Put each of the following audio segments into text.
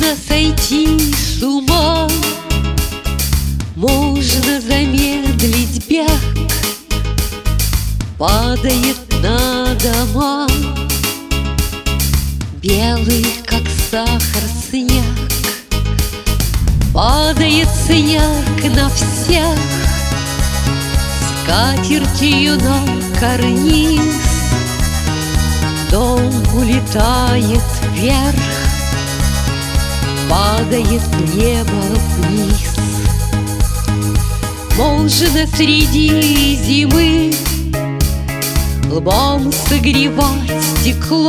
Можно сойти с ума, можно замедлить бег. Падает на дома белый, как сахар, снег. Падает снег на всех, скатертью на карниз. Дом улетает вверх, падает небо вниз. Можно среди зимы лбом согревать стекло.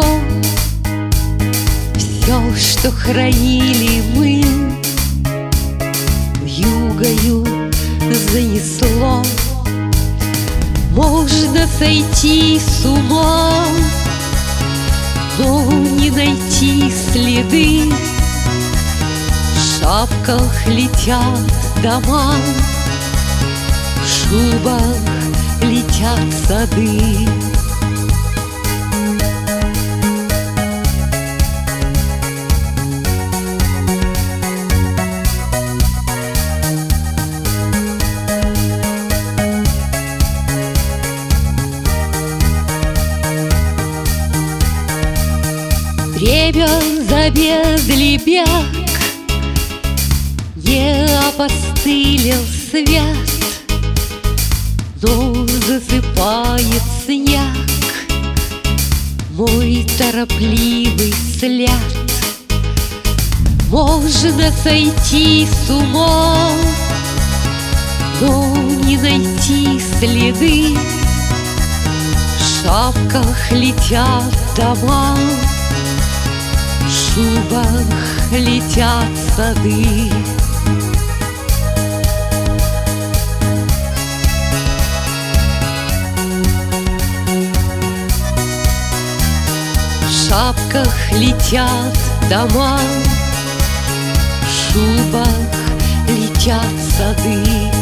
Все, что хранили мы, вьюгою занесло. Можно сойти с ума, но не найти следы. В шапках летят дома, в шубах летят сады. Время замедли бег, не опостылел свет, но засыпает снег мой торопливый след. Можно сойти с ума, но не найти следы. В шапках летят дома, в шубах летят сады. В шапках летят дома, в шубах летят сады.